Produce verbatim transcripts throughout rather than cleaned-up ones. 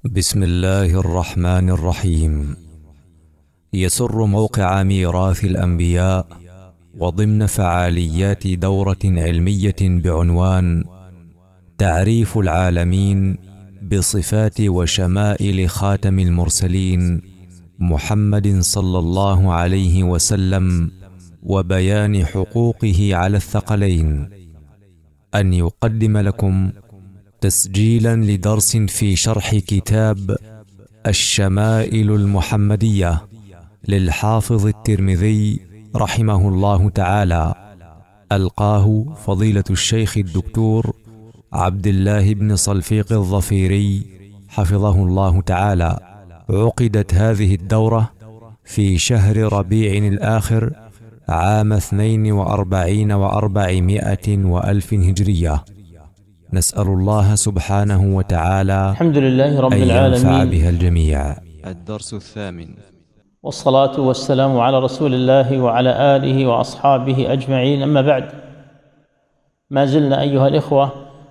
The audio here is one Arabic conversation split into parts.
بسم الله الرحمن الرحيم. يسر موقع ميراث الأنبياء وضمن فعاليات دورة علمية بعنوان تعريف العالمين بصفات وشمائل خاتم المرسلين محمد صلى الله عليه وسلم وبيان حقوقه على الثقلين، أن يقدم لكم تسجيلا لدرس في شرح كتاب الشمائل المحمدية للحافظ الترمذي رحمه الله تعالى، ألقاه فضيلة الشيخ الدكتور عبد الله بن صلفيق الظفيري حفظه الله تعالى. عقدت هذه الدورة في شهر ربيع الآخر عام اثنين وأربعين وأربعمائة وألف هجرية. نسأل الله سبحانه وتعالى الحمد لله رب أن العالمين، ينفع بها الجميع. الدرس الثامن. والصلاة والسلام على رسول الله وعلى آله وأصحابه أجمعين، أما بعد. ما زلنا أيها الإخوة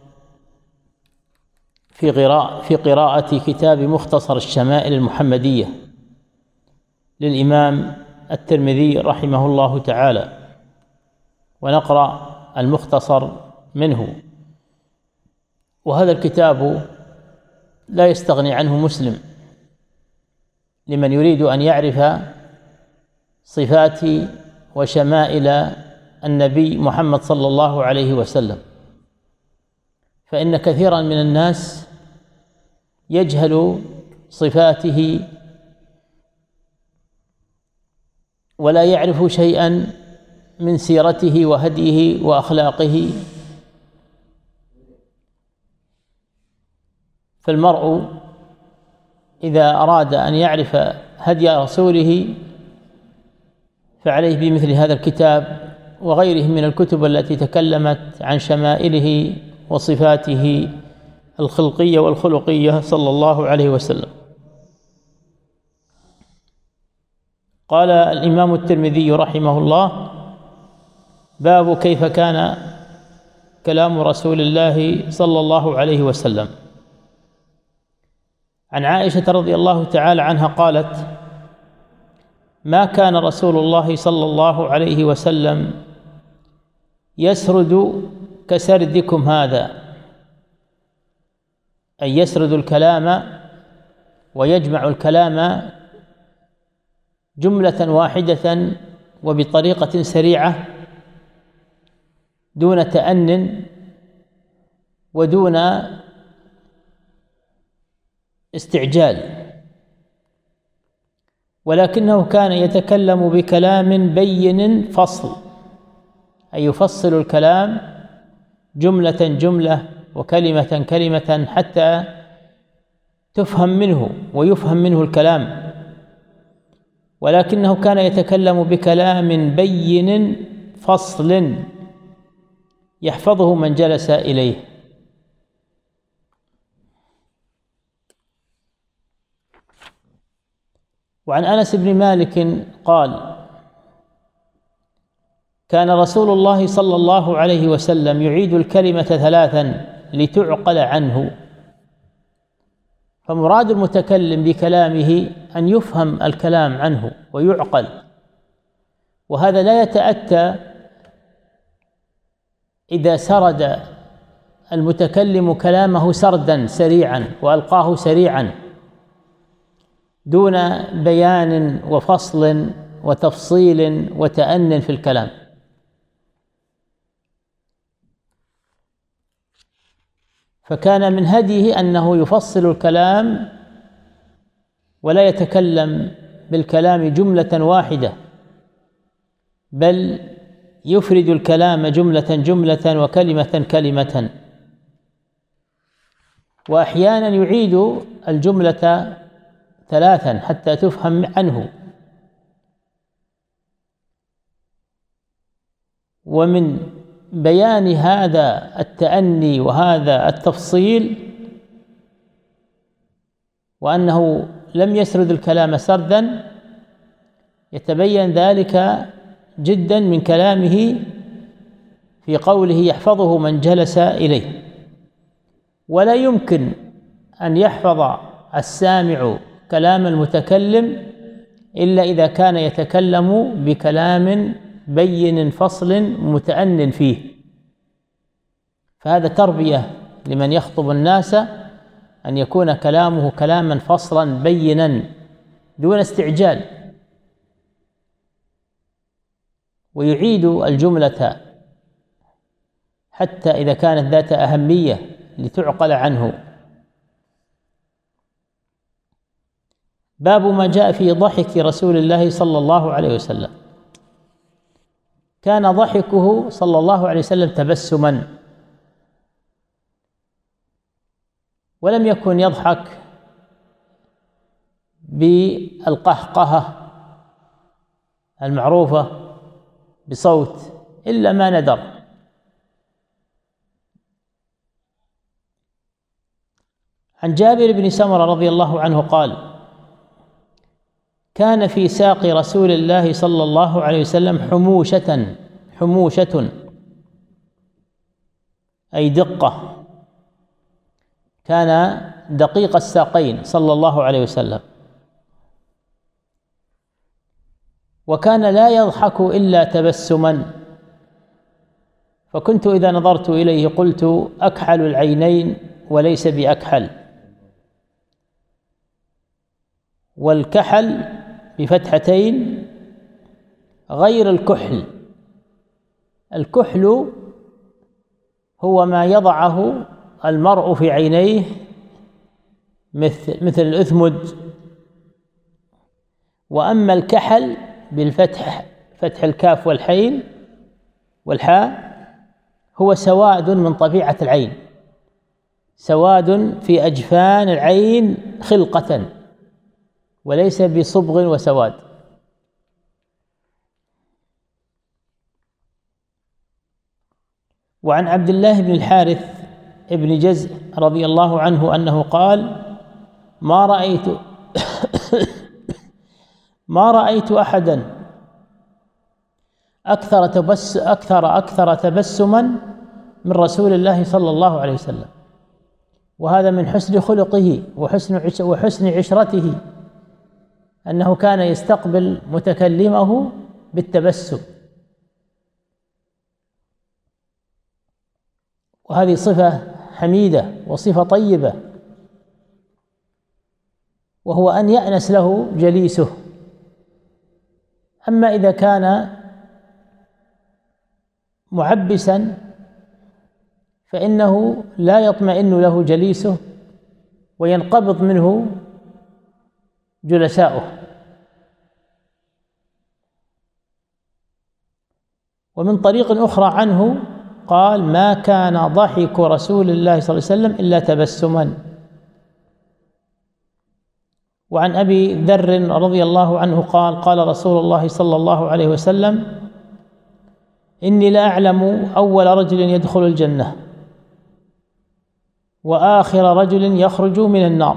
في قراءة في قراءة كتاب مختصر الشمائل المحمدية للإمام الترمذي رحمه الله تعالى، ونقرأ المختصر منه. وهذا الكتاب لا يستغني عنه مسلم لمن يريد أن يعرف صفات وشمائل النبي محمد صلى الله عليه وسلم، فإن كثيرا من الناس يجهل صفاته ولا يعرف شيئا من سيرته وهديه وأخلاقه. فالمرء إذا أراد أن يعرف هدي رسوله فعليه بمثل هذا الكتاب وغيره من الكتب التي تكلمت عن شمائله وصفاته الخلقية والخلقية صلى الله عليه وسلم. قال الإمام الترمذي رحمه الله: باب كيف كان كلام رسول الله صلى الله عليه وسلم. عن عائشة رضي الله تعالى عنها قالت: ما كان رسول الله صلى الله عليه وسلم يسرد كسردكم هذا، أي يسرد الكلام ويجمع الكلام جملة واحدة وبطريقة سريعة دون تأنٍ ودون استعجال، ولكنه كان يتكلم بكلام بين فصل، أي يفصل الكلام جملة جملة وكلمة كلمة حتى تفهم منه ويفهم منه الكلام، ولكنه كان يتكلم بكلام بين فصل يحفظه من جلس إليه. وعن أنس بن مالك قال: كان رسول الله صلى الله عليه وسلم يعيد الكلمة ثلاثا لتعقل عنه. فمراد المتكلم بكلامه أن يفهم الكلام عنه ويعقل، وهذا لا يتأتى إذا سرد المتكلم كلامه سردا سريعا وألقاه سريعا دون بيان وفصل وتفصيل وتأنٍ في الكلام. فكان من هديه أنه يفصل الكلام ولا يتكلم بالكلام جملة واحدة، بل يفرد الكلام جملة جملة وكلمة كلمة، وأحيانا يعيد الجملة ثلاثا حتى تفهم عنه. ومن بيان هذا التأني وهذا التفصيل وأنه لم يسرد الكلام سردا يتبين ذلك جدا من كلامه في قوله: يحفظه من جلس إليه. ولا يمكن أن يحفظ السامع كلام المتكلم إلا إذا كان يتكلم بكلام بين فصل متأن فيه. فهذا تربية لمن يخطب الناس، أن يكون كلامه كلاما فصلا بينا دون استعجال، ويعيد الجملة حتى إذا كانت ذات أهمية لتعقل عنه. باب ما جاء في ضحك رسول الله صلى الله عليه وسلم. كان ضحكه صلى الله عليه وسلم تبسما، ولم يكن يضحك بالقهقهة المعروفة بصوت إلا ما ندر. عن جابر بن سمرة رضي الله عنه قال: كان في ساق رسول الله صلى الله عليه وسلم حموشة حموشة أي دقة، كان دقيق الساقين صلى الله عليه وسلم، وكان لا يضحك إلا تبسما، فكنت إذا نظرت إليه قلت أكحل العينين وليس بأكحل. والكحل بفتحتين غير الكحل. الكحل هو ما يضعه المرء في عينيه مثل مثل الأثمد، وأما الكحل بالفتح فتح الكاف والحين والحاء هو سواد من طبيعة العين، سواد في أجفان العين خلقة، وليس بصبغ وسواد. وعن عبد الله بن الحارث ابن جزء رضي الله عنه أنه قال: ما رأيت ما رأيت أحدا أكثر تبس أكثر أكثر تبسما من رسول الله صلى الله عليه وسلم. وهذا من حسن خلقه وحسن وحسن عشرته، أنه كان يستقبل متكلمه بالتبسم، وهذه صفة حميدة وصفة طيبة، وهو أن يأنس له جليسه. أما إذا كان معبسا فإنه لا يطمئن له جليسه وينقبض منه جلساؤه. ومن طريق أخرى عنه قال: ما كان ضحك رسول الله صلى الله عليه وسلم إلا تبسما. وعن أبي ذر رضي الله عنه قال: قال رسول الله صلى الله عليه وسلم: إني لأعلم أول رجل يدخل الجنة وآخر رجل يخرج من النار،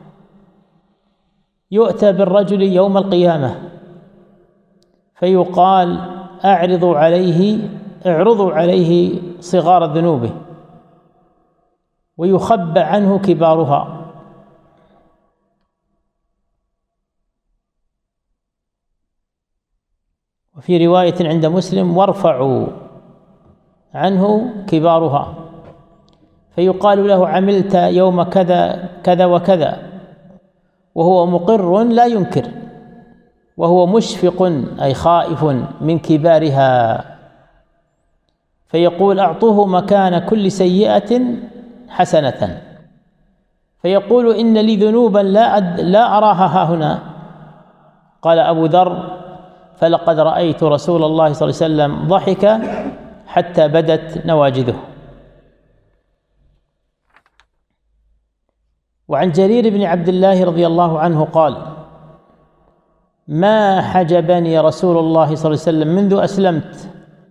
يؤتى بالرجل يوم القيامة فيقال: أعرضوا عليه اعرضوا عليه صغار ذنوبه ويخبى عنه كبارها. وفي رواية عند مسلم: وارفعوا عنه كبارها، فيقال له: عملت يوم كذا كذا وكذا، وهو مقر لا ينكر، وهو مشفق أي خائف من كبارها، فيقول: أعطوه مكان كل سيئة حسنة، فيقول: إن لي ذنوبا لا أد لا أراها هاهنا. قال أبو ذر: فلقد رأيت رسول الله صلى الله عليه وسلم ضحك حتى بدت نواجذه. وعن جرير بن عبد الله رضي الله عنه قال: ما حجبني رسول الله صلى الله عليه وسلم منذ أسلمت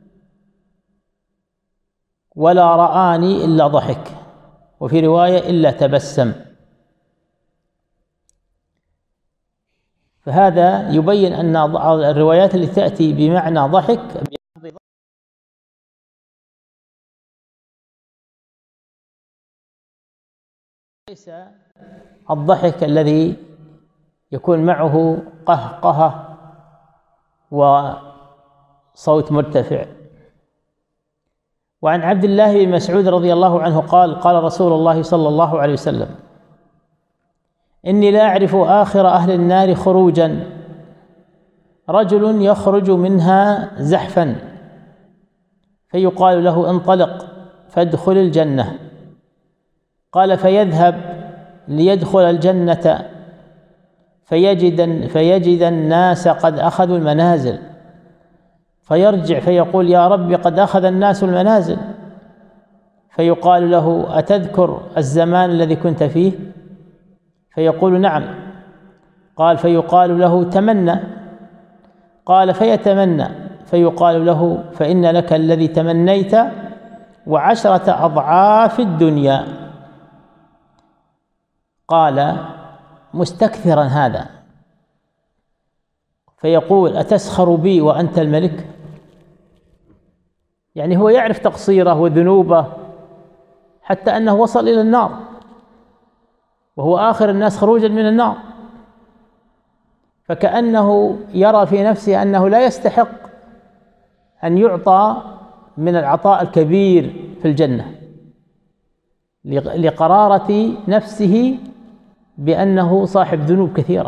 ولا رآني إلا ضحك، وفي رواية: إلا تبسم. فهذا يبين أن الروايات التي تأتي بمعنى ضحك ليس الضحك الذي يكون معه قهقهة وصوت مرتفع. وعن عبد الله بن مسعود رضي الله عنه قال قال رسول الله صلى الله عليه وسلم: إني لا أعرف آخر أهل النار خروجا، رجل يخرج منها زحفا فيقال له: انطلق فادخل الجنة. قال: فيذهب ليدخل الجنة فيجد, فيجد الناس قد أخذوا المنازل، فيرجع فيقول: يا رب قد أخذ الناس المنازل. فيقال له: أتذكر الزمان الذي كنت فيه؟ فيقول: نعم. قال: فيقال له: تمنى. قال: فيتمنى. فيقال له: فإن لك الذي تمنيت وعشرة أضعاف الدنيا. قال: مستكثرا هذا. فيقول: أتسخر بي وأنت الملك؟ يعني هو يعرف تقصيره وذنوبه حتى أنه وصل إلى النار، وهو آخر الناس خروجا من النار، فكأنه يرى في نفسه أنه لا يستحق أن يعطى من العطاء الكبير في الجنة لقرارة نفسه بأنه صاحب ذنوب كثيرة.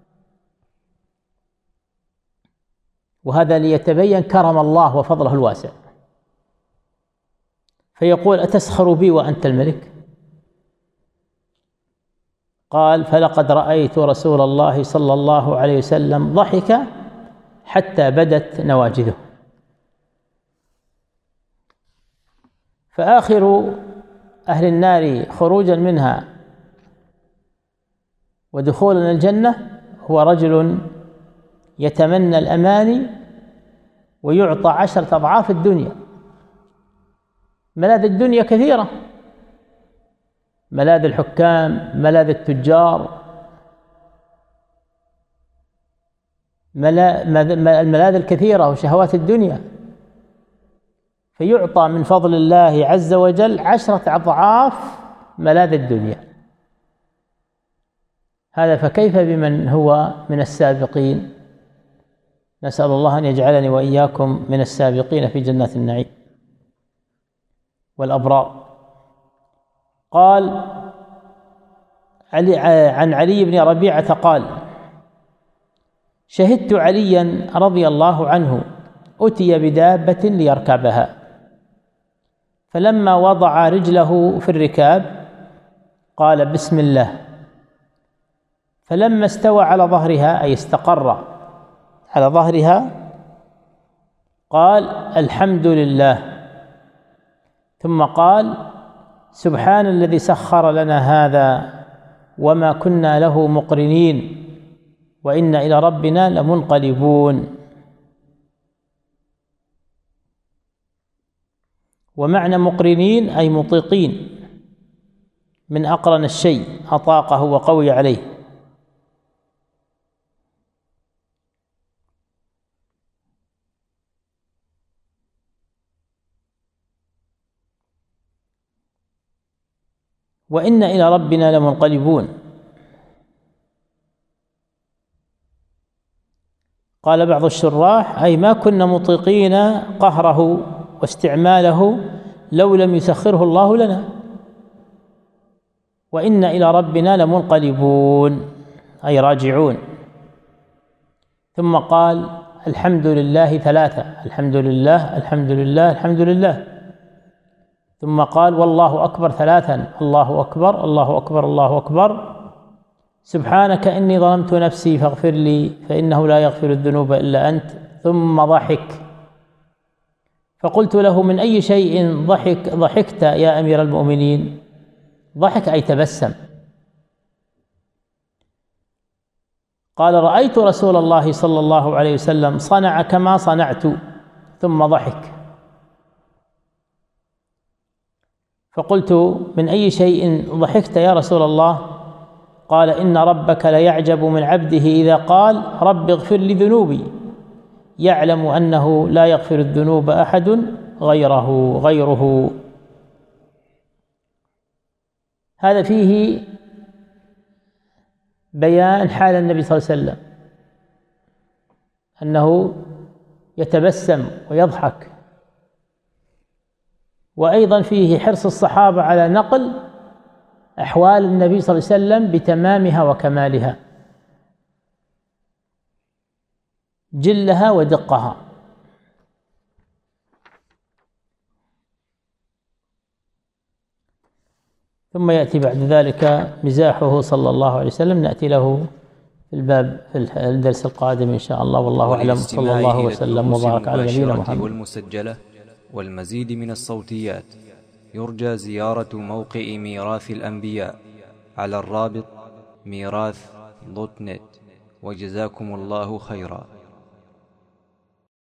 وهذا ليتبين كرم الله وفضله الواسع. فيقول: أتسخر بي وأنت الملك؟ قال: فلقد رأيت رسول الله صلى الله عليه وسلم ضحك حتى بدت نواجذه. فآخر أهل النار خروجا منها ودخولا الجنة هو رجل يتمنى الأماني ويعطى عشرة أضعاف الدنيا. ملاذ الدنيا كثيرة: ملاذ الحكام، ملاذ التجار، الملاذ الكثيرة وشهوات الدنيا، فيعطى من فضل الله عز وجل عشرة أضعاف ملاذ الدنيا. هذا فكيف بمن هو من السابقين؟ نسأل الله أن يجعلني وإياكم من السابقين في جنات النعيم والأبرار. قال علي عن علي بن ربيعة قال: شهدت عليا رضي الله عنه أتي بدابة ليركبها، فلما وضع رجله في الركاب قال: بسم الله. فلما استوى على ظهرها أي استقر على ظهرها قال: الحمد لله. ثم قال: سبحان الذي سخر لنا هذا وما كنا له مقرنين وإنا إلى ربنا لمنقلبون. ومعنى مقرنين أي مطيقين، من أقرن الشيء أطاقه وقوي عليه. وإن إلى ربنا لمنقلبون. قال بعض الشراح: أي ما كنا مطيقين قهره واستعماله لو لم يسخره الله لنا. وإن إلى ربنا لمنقلبون أي راجعون. ثم قال: الحمد لله ثلاثة: الحمد لله الحمد لله الحمد لله. ثم قال: والله أكبر ثلاثا: الله أكبر الله أكبر الله أكبر. سبحانك إني ظلمت نفسي فاغفر لي فإنه لا يغفر الذنوب إلا أنت. ثم ضحك، فقلت له: من أي شيء ضحك ضحكت يا أمير المؤمنين؟ ضحك أي تبسم. قال: رأيت رسول الله صلى الله عليه وسلم صنع كما صنعت. ثم ضحك. فقلت: من أي شيء ضحكت يا رسول الله؟ قال: إن ربك ليعجب من عبده إذا قال رب اغفر لي ذنوبي، يعلم أنه لا يغفر الذنوب أحد غيره غيره. هذا فيه بيان حال النبي صلى الله عليه وسلم أنه يتبسم ويضحك، وأيضا فيه حرص الصحابة على نقل أحوال النبي صلى الله عليه وسلم بتمامها وكمالها، جلها ودقها. ثم يأتي بعد ذلك مزاحه صلى الله عليه وسلم، نأتي له في الباب في الدرس القادم إن شاء الله، والله أعلم. صلى الله وسلم وبارك على نبينا محمد. والمسجلة والمزيد من الصوتيات يرجى زيارة موقع ميراث الأنبياء على الرابط ميراث دوت نت، وجزاكم الله خيرا.